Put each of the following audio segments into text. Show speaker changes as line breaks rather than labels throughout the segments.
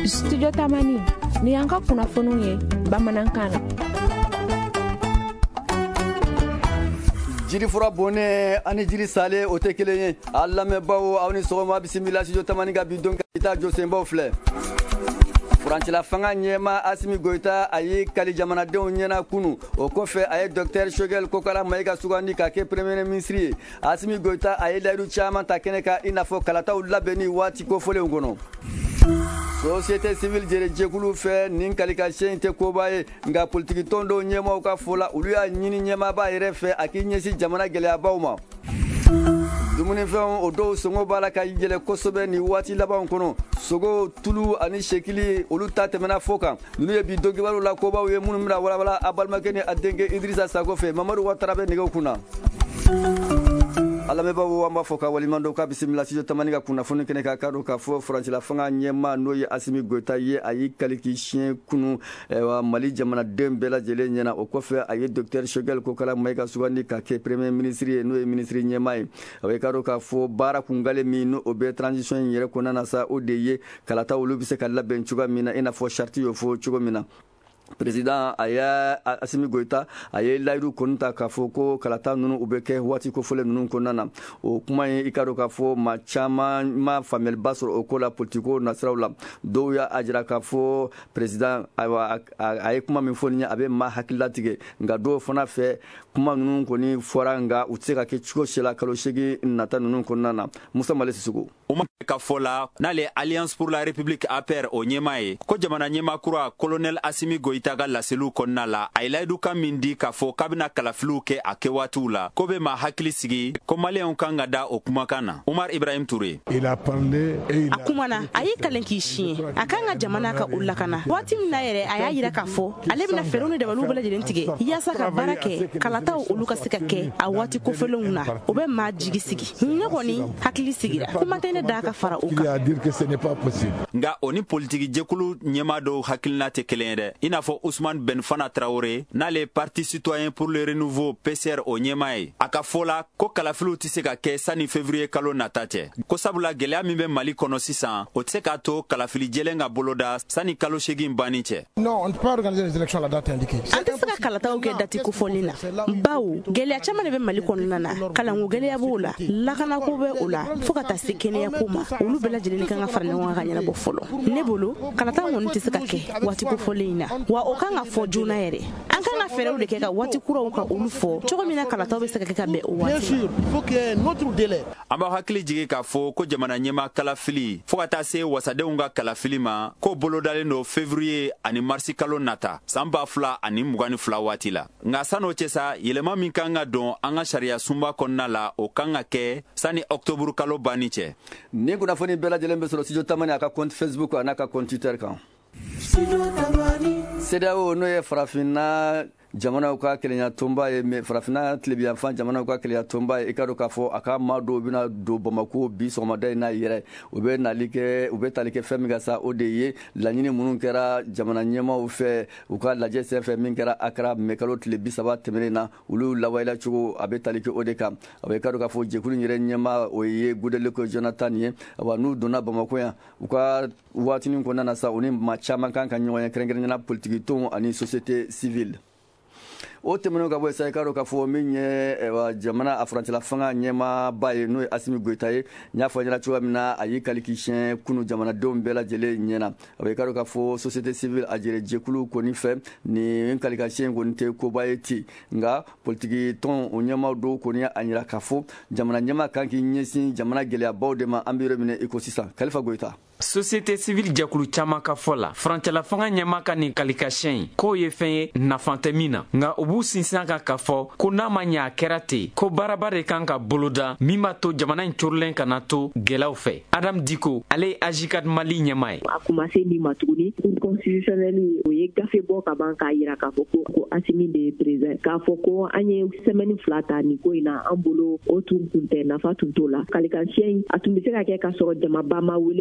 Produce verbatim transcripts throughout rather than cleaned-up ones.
Studio Tamani ni yanka kunnafoniw ye bamanankan na.
Jiri fura bonne ani jiri sale o te kelen ye a lamɛnbaw aw ni sɔgɔma bisimila Studio Tamani ka bi don ka ita Josenbaw filɛ. Furancila fanga ɲɛma Asimi Goita a ye kali jamanadenw ɲɛna kunu o kɔfɛ a ye Docteur Shogel Kokala Mayiga sugandi ka kɛ premier ministre ye. Asimi Goita a ye layidu caman ta kɛnɛ kan i n'a fɔ kalataw labɛnni waati kofɔlenw kɔnɔ. Société civile jere jɛkulu fɛ nin kalikasiyɛn tɛ koba ye nka politiki tɔn dɔw ɲɛmaw ka fɔ la olu y'a ɲini ɲɛmaaba yɛrɛ fɛ a k'i ɲɛsin jamana gɛlɛyabaw ma. Dumunifɛnw o dɔw sɔngɔ b'a la ka yɛlɛ kosɛbɛ nin waati labanw kɔnɔ. Sogo, tulu ani sekili olu ta tɛmɛna fo kan. Ninnu ye bi don kibaru la kobaw ye minnu bɛna walawala a balimakɛ ni a denkɛ Idrissa Sako fɛ. Mamadu Watara bɛ nɛgɛw kunna. Alamɛbaw an b'a fɔ ka waliɲuman dɔn k'a bisimila Studio Tamani ka kunnafoni kɛnɛ kan k'a dɔn k'a fɔ furancila fanga ɲɛma n'o ye Asimi Goita ye a y'i kali k'i siɲɛ kunu Mali jamanaden bɛɛ lajɛlen ɲɛna o kɔfɛ a ye Docteur Shogel Kokala Mayiga sugandi ka kɛ premier ministre ye n'o ye ministre ɲɛma ye a bɛ k'a dɔn k'a fɔ baara kungalen min n'o bɛ transition in yɛrɛ kɔnɔna na sa o de ye kalata olu bɛ se ka labɛn cogoya min na i n'a fɔ charte y'o fɔ cogo min na. Président a ye Asimi Goita a ye layidu kɔni ta k'a fɔ ko kalata ninnu u bɛ kɛ waati kofɔlen ninnu kɔnɔna na o kuma ye i ka dɔn k'a fɔ maa caman ma faamuyaliba sɔrɔ o ko la politiko nasiraw la dɔw y'a jira k'a fɔ président ayiwa a ye kuma min fɔ nin ye a bɛ maa hakili latigɛ nka dɔw fana fɛ kuma ninnu kɔni fɔra nka u tɛ se ka kɛ cogo si la kalo seegin nata ninnu kɔnɔna na Musa Male Sisoko.
O ma ka fɔ la n'ale Alliance pour la République A P R o ɲɛma ye ko jamana ɲɛma kura colonel Asimi Goita ka laseliw kɔnɔna la a ye layidu kan min di k'a fɔ k'a bɛna kalafiliw kɛ a kɛ waatiw la ko bɛ maa hakili sigi ko maliyɛnw kan ka da o kumakan na. Umar Ibrahim Touré.
A kumana a y'i kalen k'i siɲɛ a kan ka jamana ka u lakana waati min na yɛrɛ a y'a yira k'a fɔ ale bɛna fɛɛrɛw ni dabaliw bɛɛ lajɛlen tigɛ yaasa ka baara kɛ kalataw olu ka se ka kɛ a waati kofɔlenw na o bɛ maa jigi sigi ne kɔni hakili sigira kuma tɛ ne da ka fara o kan.
Nka o ni politiki jɛkulu ɲɛma dɔw hakilina tɛ kelen ye dɛ i n'a fɔ Ousmane Benfana Traoré n'ale Parti citoyen pour le renouveau P C R o ɲɛma ye a ka fɔ la ko kalafiliw tɛ se ka kɛ sani février kalo nata cɛ ko sabula gɛlɛya min bɛ Mali kɔnɔ sisan o tɛ se k'a to kalafili jɛlen ka boloda sani kalo seegin banni cɛ.
An tɛ se ka kalataw kɛ dati kofɔlen na bawo gɛlɛya caman de bɛ Mali kɔnɔna na kalanko gɛlɛya b'o la lakanako bɛ o la fo ka taa se kɛnɛyako ma olu bɛɛ lajɛlen kan ka fara ɲɔgɔn kan ka ɲɛnabɔ fɔlɔ ne bolo kalata kɔni tɛ se ka kɛ waati kofɔlen in na wa o kan ka fɔ joona yɛrɛ an kan ka fɛɛrɛw de kɛ ka waati kuraw ka olu fɔ cogo min na kalataw bɛ se ka kɛ ka bɛn o waati
an b'a hakili jigi k'a fɔ ko jamana ɲɛma kalafili fo ka taa se wasadenw ka kalafili ma ko bolodalen don février ani marisi kalo nata san ba fila ani mugan ni fila waati la nka san'o cɛ sa yɛlɛma min kan ka don an ka sariya sunba kɔnɔna la o kan ka kɛ sani octobre kalo banni cɛ.
Ni kunnafoni bɛɛ lajɛlen bɛ sɔrɔ Studio Tamani a ka compte Facebook a n'a ka compte Twitter kan. C E D E A O n'o ye farafinna jamanaw ka kelenya tonba ye mais farafina tilebiyanfan jamanaw ka kelenya tonba ye i ka dɔn k'a fɔ a ka maa dɔw bɛna don Bamako bi sɔgɔmada in n'a yɛrɛ u bɛ nali kɛ u bɛ tali kɛ fɛn min ka sa o de ye laɲini minnu kɛra jamana ɲɛmaw fɛ u ka lajɛ sen fɛ min kɛra Akra mais kalo tile bi saba tɛmɛnen na olu lawayila cogo a bɛ tali kɛ o de kan a bɛ i ka dɔn k'a fɔ jɛkulu in yɛrɛ ɲɛma o ye Goodluck Jonathan ye wa n'u donna Bamako yan u ka waatinin kɔnɔna na sa u ni maa caman kan ka ɲɔgɔn ye kɛrɛnkɛrɛnnenya politiki tɔnw ani société civile. O tɛmɛnen ka bɔ yen i ka dɔn k'a fɔ min ye jamana a furancila fanga ɲɛmaaba ye n'o ye Asimi Goita ye n y'a fɔ ɲɛna cogoya min na a y'i kali k'i siɲɛ kunu jamanadenw bɛɛ lajɛlen ɲɛna a bɛ i ka dɔn k'a fɔ société civile a jɛrɛ jɛkulu kɔni fɛ nin kali ka siɲɛ kɔni tɛ koba ye ten nka politiki tɔn o ɲɛmaw dɔw kɔni y'a jira k'a fɔ jamana ɲɛma kan k'i ɲɛsin jamana gɛlɛyabaw de ma an bɛ yɔrɔ min na i ko sisan Kalifa Goita.
Société civile jɛkulu caman ka fɔ la furancɛla fanga ɲɛma ka nin kalikasiyɛn k'o ye fɛn ye nafan tɛ min na nka u b'u sinsin kan k'a fɔ ko n'a ma ɲɛ a kɛra ten ko baaraba de kan ka boloda min b'a to jamana in corilen kana to gɛlɛyaw fɛ. Adam Diko ale ye Agicad Mali ɲɛma ye.
A kuma se nin ma tuguni cour constitutionnelle o ye gafe bɔ ka ban k'a yira k'a fɔ ko ko Asimi de ye président k'a fɔ ko an ye semaine fila ta nin ko in na an bolo o tun kun tɛ nafa tun t'o la kalikasiyɛn a tun bɛ se ka kɛ k'a sɔrɔ jamaba ma wele a ko la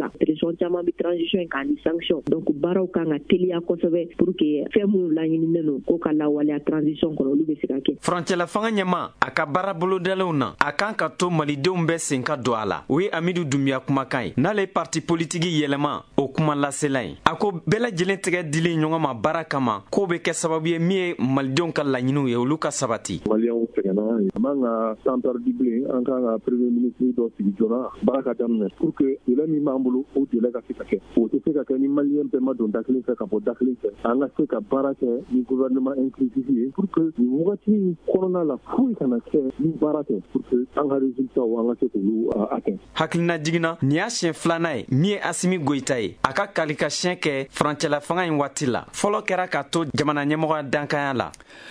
la pression caman bi transition in kan ni sanction donc baaraw kan ka teliya kosɛbɛ pour que fɛn minnu laɲininen no ko ka lawaleya transition kɔnɔ olu bɛ se ka kɛ.
furancɛla fanga ɲɛma a ka baara bolodalenw na a kan ka to malidenw bɛ sen ka don a la o ye amidu dunbiya kumakan ye n'ale parti politiki yɛlɛma o kuma lasela ye a ko bɛɛ lajɛlen tɛgɛ dili ɲɔgɔn ma baara kama k'o bɛ kɛ sababu ye min ye malidenw ka laɲiniw ye olu ka sabati.
maliyɛnw sɛgɛnna an man ka temps perdu bilen an kan ka premier ministre dɔ sigi joona baara ka daminɛ pour que délai min b'an bolo o délai ka se ka kɛ o tɛ se ka kɛ ni maliyɛn bɛɛ ma don da kelen fɛ ka bɔ da kelen fɛ an ka se ka baara kɛ ni gouvernement inclusif ye pour que nin wagati in kɔnɔna la foyi kana kɛ ni baara kɛ pour que an ka résultat an ka se k'olu atteindre.
hakilina jiginna nin y'a siɲɛ filanan ye min ye asimi goyita ye a ka kali ka siɲɛ kɛ furancɛla fanga in waati la fɔlɔ kɛra k'a to jamana ɲɛmɔgɔ dankanya la.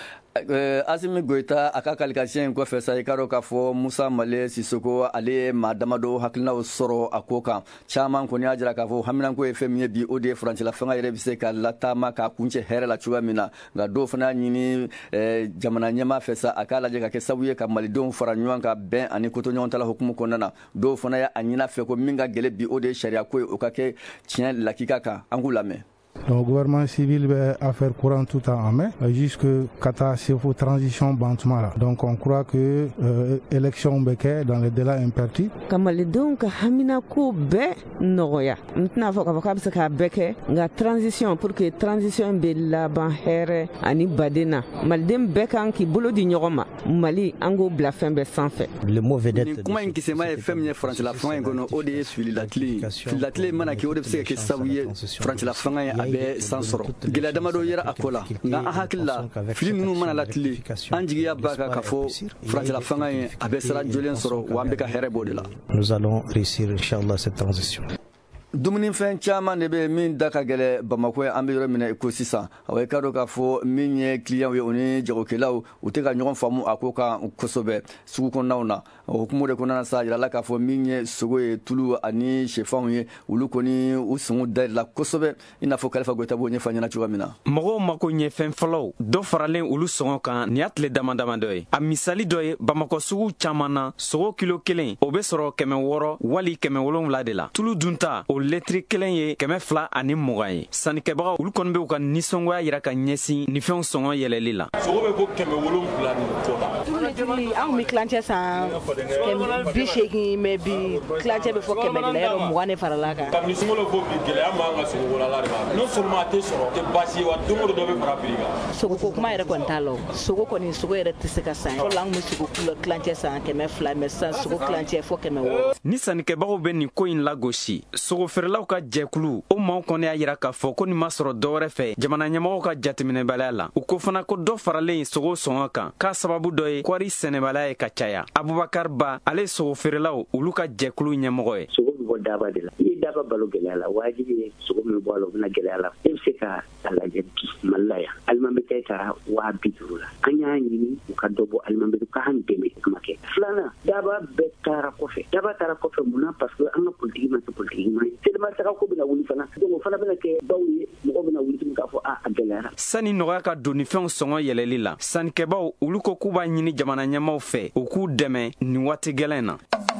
Uh, asimi goyita a ka kalikasiyɛn kɔfɛ sa i ka dɔn k'a fɔ musa male sisoko ale ye maa damadɔ hakilinaw sɔrɔ a ko kan caaman kɔni y'a jira k'a fɔ haminanko ye fɛn min ye bi o de ye furancɛla fanga yɛrɛ bɛ se ka lataama k'a kuncɛ hɛrɛ la cogoya min na nka dɔw fana y'a ɲini eh, jamana ɲɛma fɛ sa a k'a lajɛ ka kɛ sabu ye ka malidenw fara ɲɔgɔn ka bɛn ani kotoɲɔgɔn ta la hukumu kɔnɔna na dɔw fana y'a ɲin'a fɛ ko min ka gɛlɛ bi o de ye sariya ko ye o ka kɛ tiɲɛ lakika kan an k'u lamɛn.
Le gouvernement civil va affaire courante tout en main jusque kata sefo transition bantumala. Donc on croit que euh, élection beke dans les délais impartis.
Kamalidenw ka hamina ko bɛɛ nɔgɔya n tɛna fɔ k'a fɔ k'a bɛ se k'a bɛɛ kɛ nka transition pour que transition bɛ laban hɛrɛ ani baden na maliden bɛɛ kan k'i bolo di ɲɔgɔn ma mali an k'o bila fɛn bɛɛ sanfɛ.
nin kuma in kisɛma ye fɛn min ye farancɛla fanga in kɔnɔ o de ye fililatilen ye fililatilen mana kɛ o de bɛ se ka kɛ sababu ye farancɛla fanga ye a bɛ san sɔrɔ gɛlɛya damadɔ yera a ko la nka an hakili la fili ninnu mana latile an jigiya b'a kan ka fɔ farancɛla fanga ye a bɛ sira jɔlen sɔrɔ wa an bɛ ka hɛrɛ b'o de la.
Nous allons réussir inchallah cette transition.
dumunifɛn caman de bɛ min da ka gɛlɛ bamako ye an bɛ yɔrɔ minɛ ko sisan awa i ka dɔn k'a fɔ min ye kiliyanw ye o ni jagokɛlaw u tɛ ka ɲɔgɔn faamu a ko kan kosɛbɛ sugu kɔnɔnaw na o hukumu de kɔnɔna sa yirala k'a fɔ min ye sogo ye tulu ani sɛfanw ye olu kɔni u sɔngɔ dayɛlɛla kosɛbɛ i n'a fɔ kalifa goyita b'o ɲɛfɔ ɲɛna cogoya min na.
mɔgɔw mako ɲɛ fɛn fɔlɔw dɔ faralen olu sɔngɔ kan nin y'a tile dama dama dɔ ye a misali dɔ ye bamakɔ sugu caman na sogo kilo kelen o bɛ sɔrɔ kɛmɛ wɔɔrɔ wali kɛmɛ wolonwula de la tulu dunta o lɛtiri kelen ye kɛmɛ fila ani mugan ye sannikɛbagaw olu kɔni bɛ ka nisɔngoya yira ka ɲɛsin ni fɛnw sɔngɔ yɛlɛli la.
sogo bɛ bɔ kɛmɛ wolonwula ni kɔ la.
anw bɛ tilancɛ san bi seegin mɛ bi tilancɛ bɛ fɔ kɛmɛ de la yɔrɔ mugan de farala kan.
kabini sunkalo fɔ bi gɛlɛya m'an ka sogo wala de ma non seulement a tɛ sɔrɔ tɛ baasi ye wa don o don dɔ bɛ fara prix kan.
sogo ko kuma yɛrɛ kɔni t'a la o sogo kɔni sogo yɛrɛ tɛ se ka san fɔlɔ an tun bɛ sogo tilancɛ san kɛmɛ fila mɛ sisan sogo tilancɛ fɔ kɛmɛ wɔɔrɔ.
ni sannikɛbagaw bɛ nin ko in lagosi sogo feerelaw ka jɛkulu o maaw kɔni y'a yira k'a fɔ ko nin ma sɔrɔ dɔwɛrɛ fɛ jamana ɲɛmɔgɔw ka jateminɛbaliya la u ko fana ko dɔ faralen sogo sɔngɔ kan k'a sababu dɔ ye kɔɔri sɛnɛbaliya ye ka caya abubakar ba ale ye sogo feerelaw olu ka jɛkulu ɲɛmɔgɔ ye.
sogo bɛ bɔ daba de la i ye daba balo gɛlɛya la wajibi ye sogo min bɔ a la o bɛna gɛlɛya la e bɛ se ka a lajɛ bi mali la yan alimamɛtɛ taara waa bi duuru la an y'a ɲini u ka dɔ bɔ alimamɛtɛ k'an dɛmɛ kuma kɛ filanan daba bɛɛ taara kɔfɛ daba taara kɔfɛ mun na parce que an ka politiki ma kɛ politiki ɲuman ye selima taga ko bɛna wuli fana donc o fana bɛna kɛ baw ye mɔgɔ bɛna wuli tuguni k'a fɔ a a gɛlɛyara.
sani nɔgɔya ka don ni fɛnw sɔngɔ yɛlɛli la sannikɛbaw olu ko k'u b'a ɲini jamana ɲɛmaw fɛ u k'u dɛmɛ nin waati gɛlɛn na.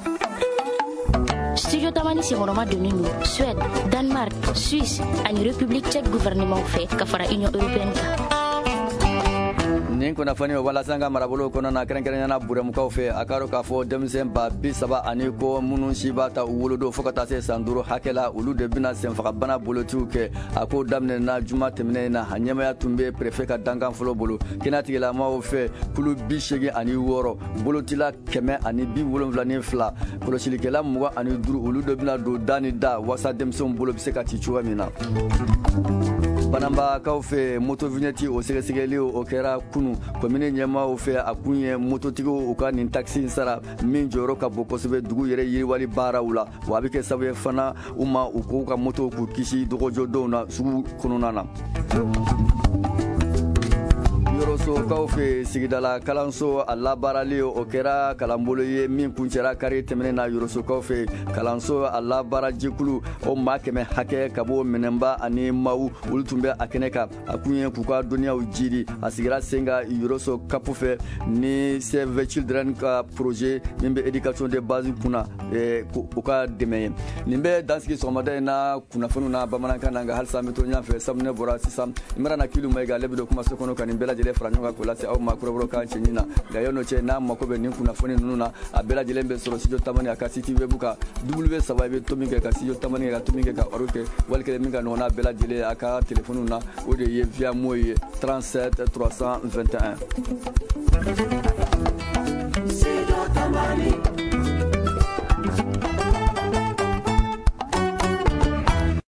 Studio Tamani senkɔrɔma donnen don Suède, Danemark, Suisse ani République tchèque gouvernement fɛ ka fara Union européenne kan.
nin kunnafoni o walasa an ka marabolo kɔnɔna kɛrɛnkɛrɛnyana burɛmukaw fɛ a ka dɔn k'a fɔ denmisɛn ba bi saba ani kɔ minnu si b'a ta u wolodon fɔɔ ka taa se san duuru hakɛ la olu de bɛna senfagabana bolotiw kɛ a ko daminɛna juma tɛmɛnɛ na a ɲɛmaya tun bɛ prefet ka dankan fɔlɔ bolo kɛnɛtigilamaw fɛ kulu bi seegin ani wɔɔrɔ bolotila kɛmɛ ani bi wolonwula ni fila kɔlɔsilikɛla mugan ani duuru olu de bɛna don da ni da walasa denmisɛnw bolo bɛ se ka ci cogoya min na. bananbakaw fɛ moto vignette o sɛgɛsɛgɛli o kɛra kunu komine ɲɛmaaw fɛ a kun ye mototigiw u ka nin taxi sara min jɔyɔrɔ ka bon kosɛbɛ dugu yɛrɛ yiriwali baaraw la wa a bɛ kɛ sababu ye fana u ma u k'u ka moto k'u kisi dɔgɔjɔdonw na sugu kɔnɔna na. yorosokaw fe sigidala kalanso a labaarali o kɛra kalanbolo ye min kuncɛra kari tɛmɛnen na yorosokaw fe kalanso a labaara jɛkulu o maa kɛmɛ hakɛ ka bɔ minɛnba ani maw olu tun bɛ a kɛnɛ kan a kun ye k'u ka dɔnniyaw jiri a sigira sen ka yoroso kapu fɛ ni save children ka projet min bɛ éducation de base kunna u ka dɛmɛ ye nin bɛ dansigi sɔgɔmada in na kunnafoniw na bamanankan na nka halisa an bɛ to ɲɔgɔn fɛ sabu ne bɔra sisan n bɛna na kilu ma ye ale bɛ don kumaso kɔnɔ ka nin bɛɛ lajɛlen fara ɲɔgɔn kan k'o lase aw ma kɔrɔbɔrɔ kan cɛ ɲin na nka yan'o cɛ n'a mako bɛ nin kunnafoni ninnu na a bɛɛ lajɛlen bɛ sɔrɔ studio tamani a ka site web kan w saba i bɛ to min kɛ ka studio tamani kɛ ka to min kɛ ka aro kɛ wali kelen min ka ɲɔgɔnna bɛɛ lajɛlen a ka telefoniw na o de ye via mo ye trente-sept trois cent vingt et un.